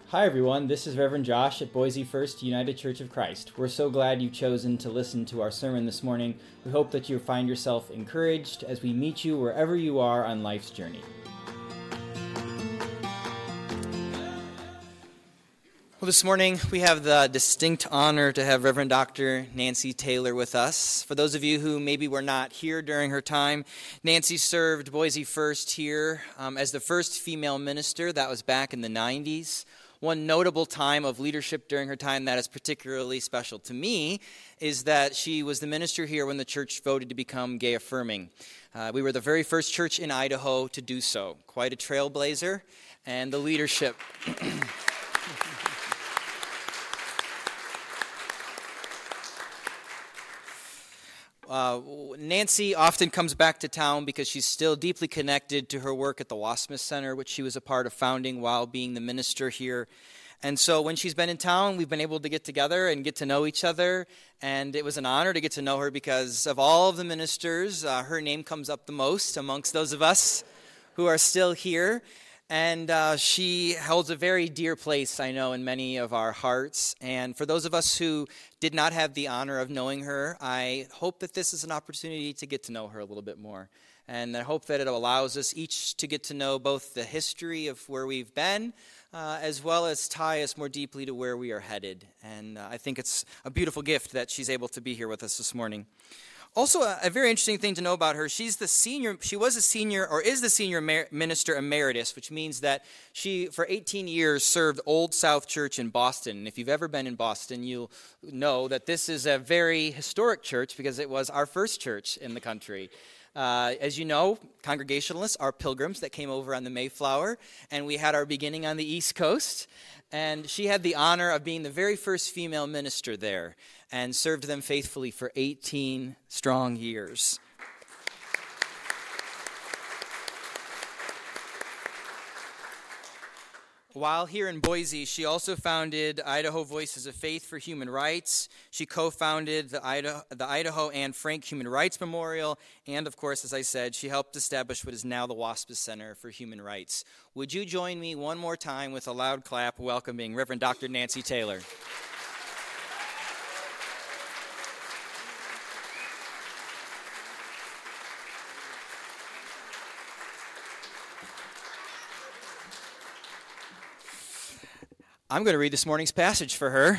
Hi everyone, this is Reverend Josh at Boise First United Church of Christ. We're so glad you've chosen to listen to our sermon this morning. We hope that you find yourself encouraged as we meet you wherever you are on life's journey. Well, this morning we have the distinct honor to have Reverend Dr. Nancy Taylor with us. For those of you who maybe were not here during her time, Nancy served Boise First here as the first female minister. That was back in the 90s. One notable time of leadership during her time that is particularly special to me is that she was the minister here when the church voted to become gay affirming. We were the very first church in Idaho to do so. Quite a trailblazer, and the leadership. Nancy often comes back to town because she's still deeply connected to her work at the Wassmuth Center, which she was a part of founding while being the minister here. And so when she's been in town, we've been able to get together and get to know each other. And it was an honor to get to know her because of all of the ministers, her name comes up the most amongst those of us who are still here. And she holds a very dear place, I know, in many of our hearts. And for those of us who did not have the honor of knowing her, I hope that this is an opportunity to get to know her a little bit more. And I hope that it allows us each to get to know both the history of where we've been, as well as tie us more deeply to where we are headed. And I think it's a beautiful gift that she's able to be here with us this morning. Also, a very interesting thing to know about her, she is the senior minister emeritus, which means that she, for 18 years, served Old South Church in Boston. And if you've ever been in Boston, you'll know that this is a very historic church because it was our first church in the country. As you know, Congregationalists are pilgrims that came over on the Mayflower, and we had our beginning on the East Coast. And she had the honor of being the very first female minister there and served them faithfully for 18 strong years. While here in Boise, she also founded Idaho Voices of Faith for Human Rights. She co-founded the Idaho Anne Frank Human Rights Memorial. And, of course, as I said, she helped establish what is now the Wassmuth Center for Human Rights. Would you join me one more time with a loud clap welcoming Reverend Dr. Nancy Taylor? I'm going to read this morning's passage for her.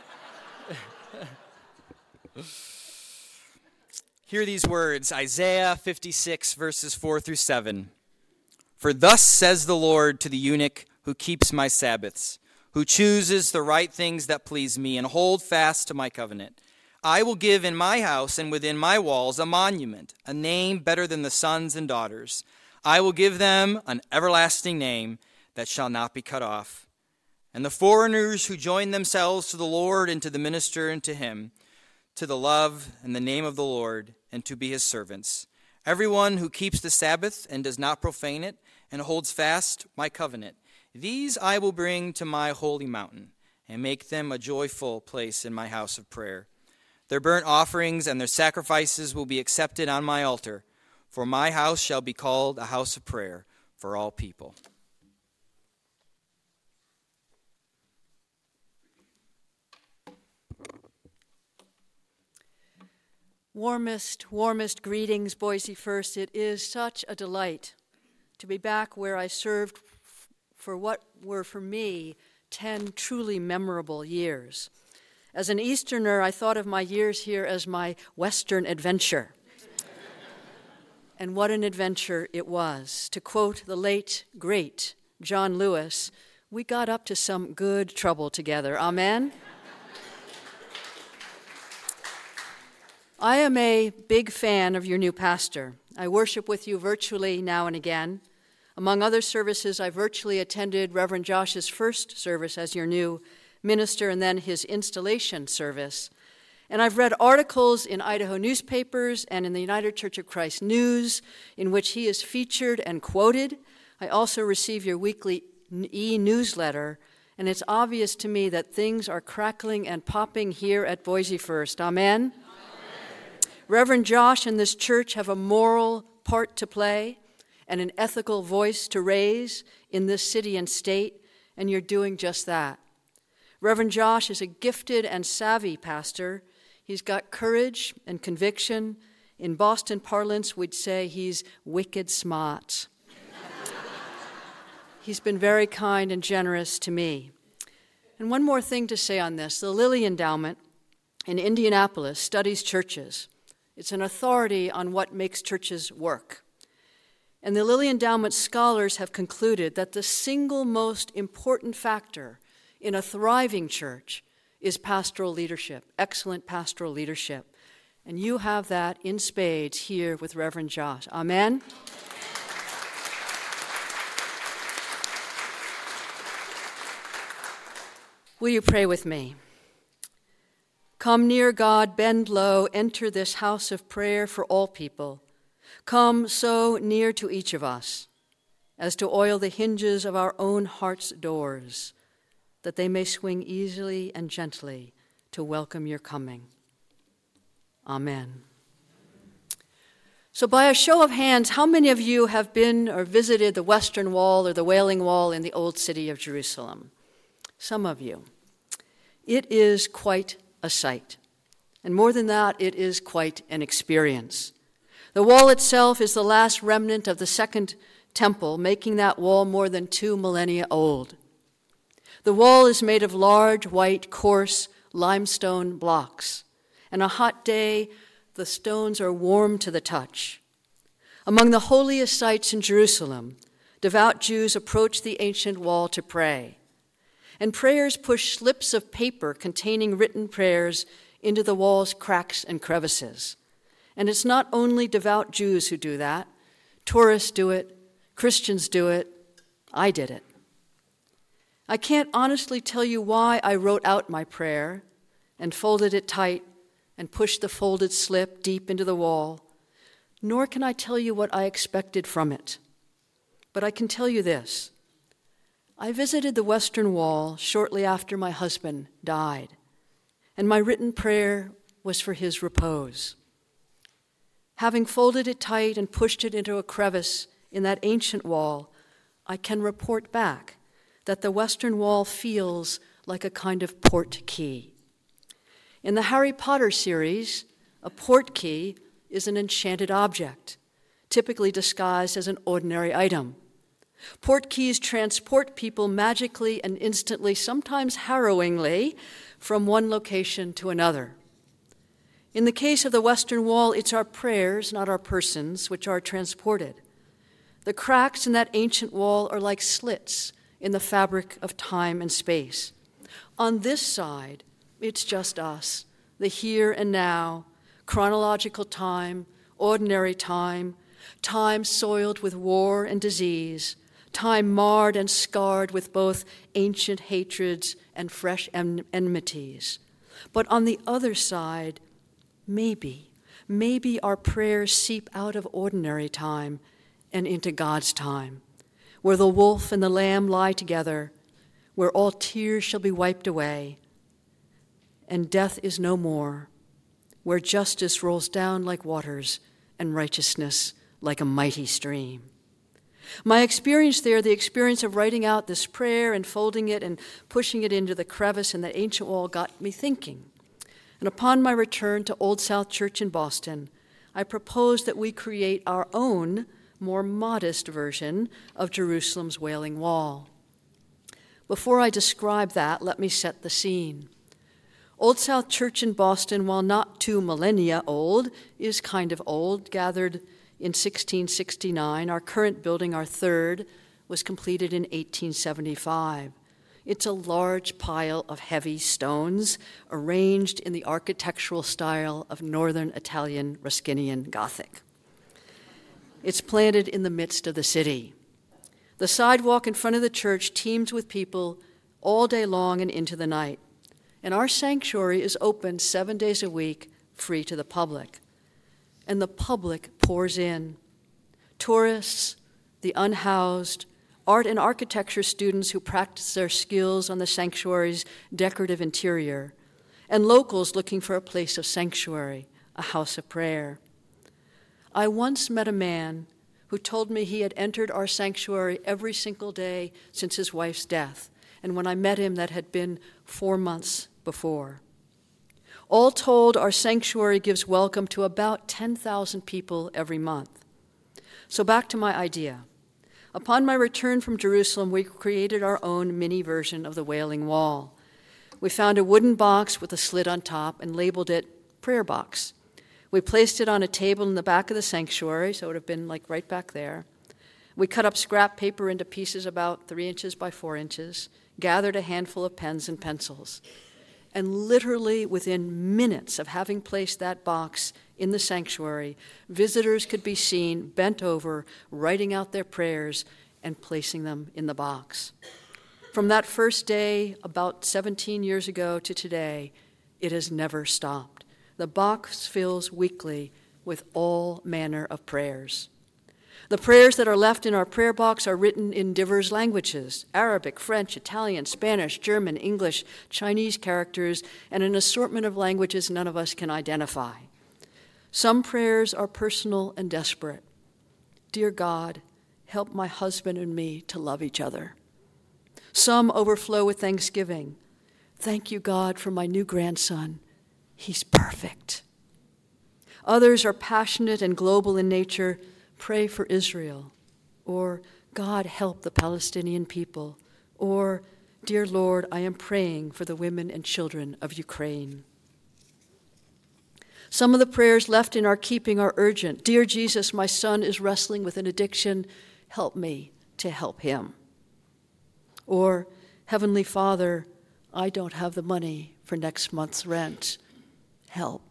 Hear these words, Isaiah 56, verses 4 through 7. For thus says the Lord to the eunuch who keeps my Sabbaths, who chooses the right things that please me and hold fast to my covenant. I will give in my house and within my walls a monument, a name better than the sons and daughters. I will give them an everlasting name that shall not be cut off. And the foreigners who join themselves to the Lord and to the minister and to him, to the love and the name of the Lord, and to be his servants. Everyone who keeps the Sabbath and does not profane it, and holds fast my covenant, these I will bring to my holy mountain, and make them a joyful place in my house of prayer. Their burnt offerings and their sacrifices will be accepted on my altar, for my house shall be called a house of prayer for all people. Warmest greetings, Boise First. It is such a delight to be back where I served for what were for me 10 truly memorable years. As an Easterner, I thought of my years here as my Western adventure. And what an adventure it was. To quote the late, great John Lewis, we got up to some good trouble together. Amen? I am a big fan of your new pastor. I worship with you virtually now and again. Among other services, I virtually attended Reverend Josh's first service as your new minister and then his installation service. And I've read articles in Idaho newspapers and in the United Church of Christ News in which he is featured and quoted. I also receive your weekly e-newsletter, and it's obvious to me that things are crackling and popping here at Boise First. Amen? Reverend Josh and this church have a moral part to play and an ethical voice to raise in this city and state, and you're doing just that. Reverend Josh is a gifted and savvy pastor. He's got courage and conviction. In Boston parlance, we'd say he's wicked smart. He's been very kind and generous to me. And one more thing to say on this. The Lilly Endowment in Indianapolis studies churches. It's an authority on what makes churches work. And the Lilly Endowment scholars have concluded that the single most important factor in a thriving church is pastoral leadership, excellent pastoral leadership. And you have that in spades here with Reverend Josh. Amen? Will you pray with me? Come near, God, bend low, enter this house of prayer for all people. Come so near to each of us as to oil the hinges of our own heart's doors, that they may swing easily and gently to welcome your coming. Amen. So by a show of hands, how many of you have been or visited the Western Wall or the Wailing Wall in the Old City of Jerusalem? Some of you. It is quite a sight. And more than that, it is quite an experience. The wall itself is the last remnant of the Second Temple, making that wall more than 2 millennia old. The wall is made of large, white, coarse limestone blocks. On a hot day, the stones are warm to the touch. Among the holiest sites in Jerusalem, devout Jews approach the ancient wall to pray. And prayers push slips of paper containing written prayers into the wall's cracks and crevices. And it's not only devout Jews who do that. Tourists do it. Christians do it. I did it. I can't honestly tell you why I wrote out my prayer and folded it tight and pushed the folded slip deep into the wall, nor can I tell you what I expected from it. But I can tell you this. I visited the Western Wall shortly after my husband died, and my written prayer was for his repose. Having folded it tight and pushed it into a crevice in that ancient wall, I can report back that the Western Wall feels like a kind of port key. In the Harry Potter series, a port key is an enchanted object, typically disguised as an ordinary item. Port keys transport people magically and instantly, sometimes harrowingly, from one location to another. In the case of the Western Wall, it's our prayers, not our persons, which are transported. The cracks in that ancient wall are like slits in the fabric of time and space. On this side, it's just us, the here and now, chronological time, ordinary time, time soiled with war and disease, time marred and scarred with both ancient hatreds and fresh enmities. But on the other side, maybe our prayers seep out of ordinary time and into God's time, where the wolf and the lamb lie together, where all tears shall be wiped away, and death is no more, where justice rolls down like waters and righteousness like a mighty stream. My experience there, the experience of writing out this prayer and folding it and pushing it into the crevice in that ancient wall, got me thinking. And upon my return to Old South Church in Boston, I proposed that we create our own, more modest version of Jerusalem's Wailing Wall. Before I describe that, let me set the scene. Old South Church in Boston, while not 2 millennia old, is kind of old, gathered in 1669. Our current building, our third, was completed in 1875. It's a large pile of heavy stones arranged in the architectural style of Northern Italian Ruskinian Gothic. It's planted in the midst of the city. The sidewalk in front of the church teems with people all day long and into the night. And our sanctuary is open 7 days a week, free to the public. And the public pours in. Tourists, the unhoused, art and architecture students who practice their skills on the sanctuary's decorative interior, and locals looking for a place of sanctuary, a house of prayer. I once met a man who told me he had entered our sanctuary every single day since his wife's death, and when I met him, that had been 4 months before. All told, our sanctuary gives welcome to about 10,000 people every month. So back to my idea. Upon my return from Jerusalem, we created our own mini version of the Wailing Wall. We found a wooden box with a slit on top and labeled it Prayer Box. We placed it on a table in the back of the sanctuary, so it would have been like right back there. We cut up scrap paper into pieces about 3 inches by 4 inches, gathered a handful of pens and pencils, and literally within minutes of having placed that box in the sanctuary, visitors could be seen bent over, writing out their prayers and placing them in the box. From that first day, about 17 years ago to today, it has never stopped. The box fills weekly with all manner of prayers. The prayers that are left in our prayer box are written in diverse languages: Arabic, French, Italian, Spanish, German, English, Chinese characters, and an assortment of languages none of us can identify. Some prayers are personal and desperate. Dear God, help my husband and me to love each other. Some overflow with thanksgiving. Thank you, God, for my new grandson. He's perfect. Others are passionate and global in nature. Pray for Israel, or God help the Palestinian people, or Dear Lord, I am praying for the women and children of Ukraine. Some of the prayers left in our keeping are urgent. Dear Jesus, my son is wrestling with an addiction. Help me to help him. Or, Heavenly Father, I don't have the money for next month's rent. Help.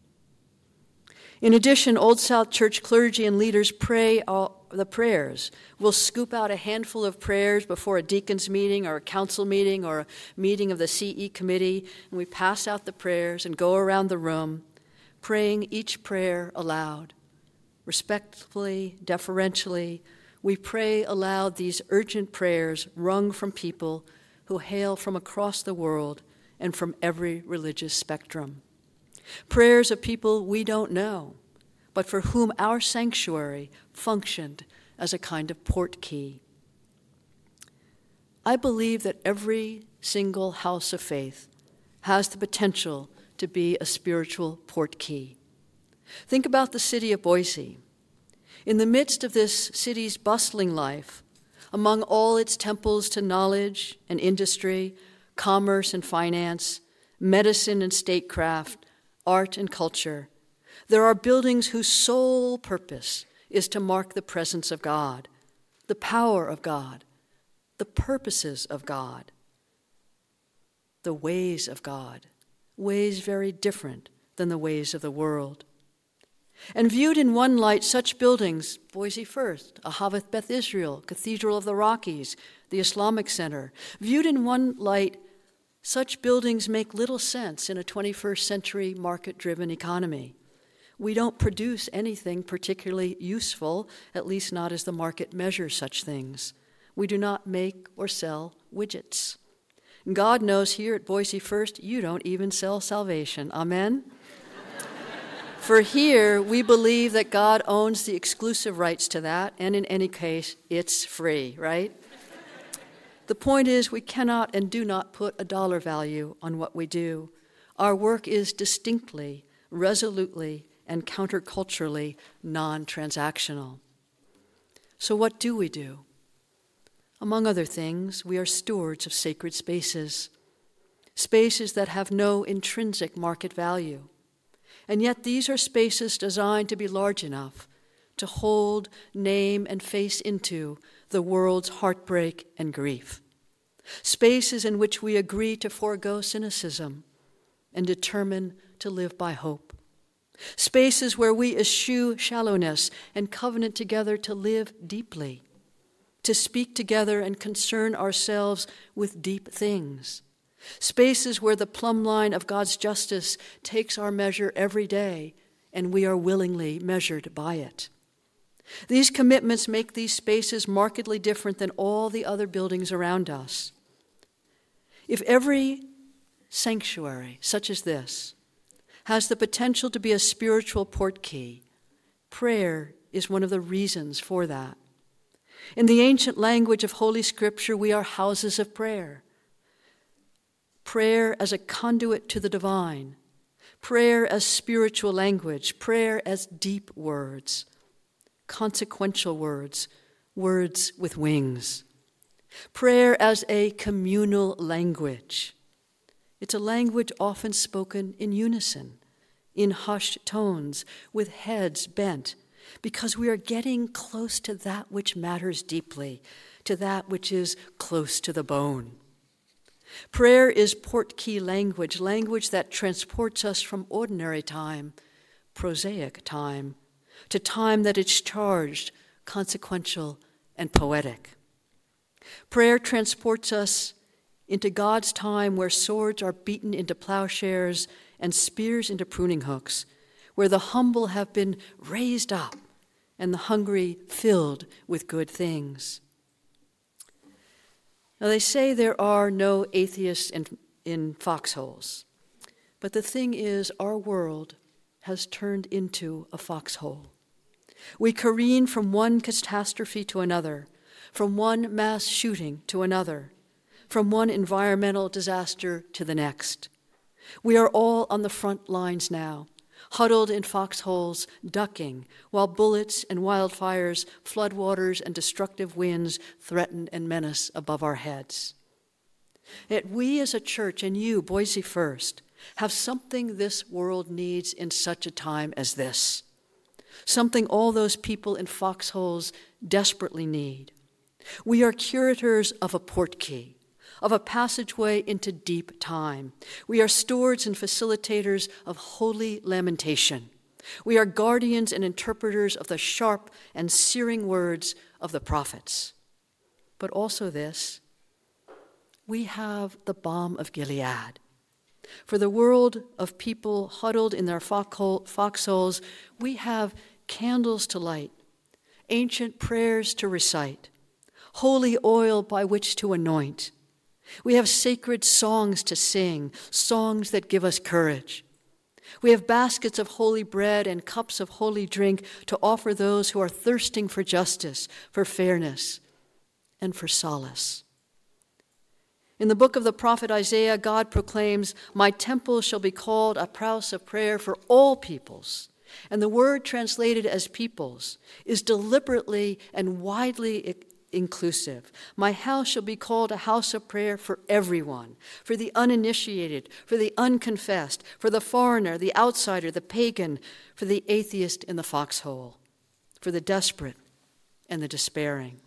In addition, Old South Church clergy and leaders pray the prayers. We'll scoop out a handful of prayers before a deacon's meeting or a council meeting or a meeting of the CE committee, and we pass out the prayers and go around the room, praying each prayer aloud. Respectfully, deferentially, we pray aloud these urgent prayers wrung from people who hail from across the world and from every religious spectrum. Prayers of people we don't know, but for whom our sanctuary functioned as a kind of port key. I believe that every single house of faith has the potential to be a spiritual port key. Think about the city of Boise. In the midst of this city's bustling life, among all its temples to knowledge and industry, commerce and finance, medicine and statecraft, art and culture, there are buildings whose sole purpose is to mark the presence of God, the power of God, the purposes of God, the ways of God, ways very different than the ways of the world. And viewed in one light, such buildings, Boise First, Ahaveth Beth Israel, Cathedral of the Rockies, the Islamic Center, viewed in one light, such buildings make little sense in a 21st century market-driven economy. We don't produce anything particularly useful, at least not as the market measures such things. We do not make or sell widgets. God knows here at Boise First, you don't even sell salvation. Amen? For here, we believe that God owns the exclusive rights to that, and in any case, it's free, right? The point is, we cannot and do not put a dollar value on what we do. Our work is distinctly, resolutely, and counterculturally non-transactional. So what do we do? Among other things, we are stewards of sacred spaces, spaces that have no intrinsic market value. And yet these are spaces designed to be large enough to hold, name, and face into the world's heartbreak and grief. Spaces in which we agree to forego cynicism and determine to live by hope. Spaces where we eschew shallowness and covenant together to live deeply, to speak together and concern ourselves with deep things. Spaces where the plumb line of God's justice takes our measure every day and we are willingly measured by it. These commitments make these spaces markedly different than all the other buildings around us. If every sanctuary, such as this, has the potential to be a spiritual port key, prayer is one of the reasons for that. In the ancient language of Holy Scripture, we are houses of prayer, prayer as a conduit to the divine, prayer as spiritual language, prayer as deep words, consequential words, words with wings. Prayer as a communal language. It's a language often spoken in unison, in hushed tones, with heads bent, because we are getting close to that which matters deeply, to that which is close to the bone. Prayer is portkey language, language that transports us from ordinary time, prosaic time, to time that is charged, consequential, and poetic. Prayer transports us into God's time where swords are beaten into plowshares and spears into pruning hooks, where the humble have been raised up and the hungry filled with good things. Now, they say there are no atheists in foxholes, but the thing is, our world has turned into a foxhole. We careen from one catastrophe to another, from one mass shooting to another, from one environmental disaster to the next. We are all on the front lines now, huddled in foxholes, ducking, while bullets and wildfires, floodwaters, and destructive winds threaten and menace above our heads. Yet we as a church, and you, Boise First, have something this world needs in such a time as this, something all those people in foxholes desperately need. We are curators of a portkey, of a passageway into deep time. We are stewards and facilitators of holy lamentation. We are guardians and interpreters of the sharp and searing words of the prophets. But also this, we have the balm of Gilead. For the world of people huddled in their foxholes, we have candles to light, ancient prayers to recite, holy oil by which to anoint. We have sacred songs to sing, songs that give us courage. We have baskets of holy bread and cups of holy drink to offer those who are thirsting for justice, for fairness, and for solace. In the book of the prophet Isaiah, God proclaims, "My temple shall be called a house of prayer for all peoples." And the word translated as peoples is deliberately and widely inclusive. My house shall be called a house of prayer for everyone, for the uninitiated, for the unconfessed, for the foreigner, the outsider, the pagan, for the atheist in the foxhole, for the desperate and the despairing.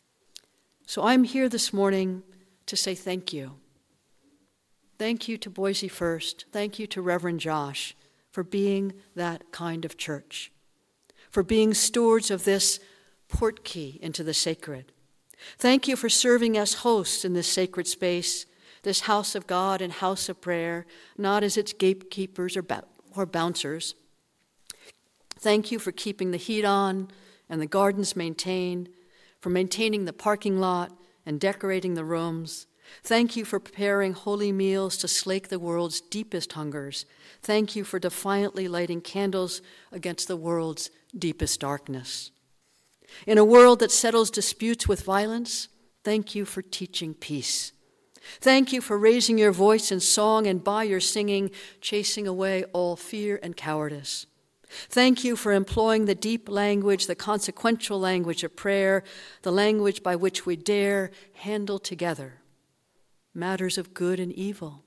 So I'm here this morning to say thank you. Thank you to Boise First. Thank you to Reverend Josh for being that kind of church, for being stewards of this portkey into the sacred. Thank you for serving as hosts in this sacred space, this house of God and house of prayer, not as its gatekeepers or bouncers. Thank you for keeping the heat on and the gardens maintained, for maintaining the parking lot and decorating the rooms. Thank you for preparing holy meals to slake the world's deepest hungers. Thank you for defiantly lighting candles against the world's deepest darkness. In a world that settles disputes with violence, thank you for teaching peace. Thank you for raising your voice in song and by your singing, chasing away all fear and cowardice. Thank you for employing the deep language, the consequential language of prayer, the language by which we dare handle together matters of good and evil,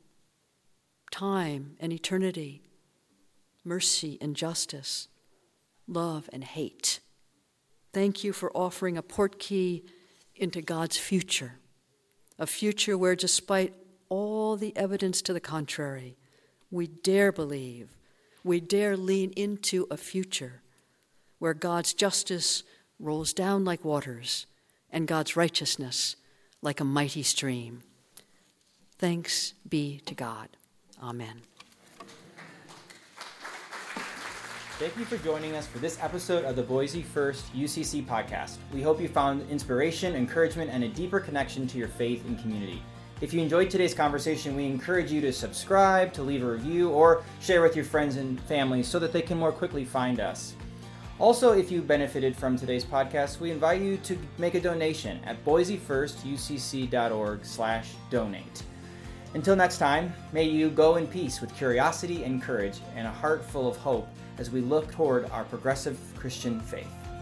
time and eternity, mercy and justice, love and hate. Thank you for offering a portkey into God's future, a future where, despite all the evidence to the contrary, we dare believe, we dare lean into a future where God's justice rolls down like waters and God's righteousness like a mighty stream. Thanks be to God. Amen. Thank you for joining us for this episode of the Boise First UCC podcast. We hope you found inspiration, encouragement, and a deeper connection to your faith and community. If you enjoyed today's conversation, we encourage you to subscribe, to leave a review, or share with your friends and family so that they can more quickly find us. Also, if you benefited from today's podcast, we invite you to make a donation at boisefirstucc.org/donate. Until next time, may you go in peace with curiosity and courage and a heart full of hope as we look toward our progressive Christian faith.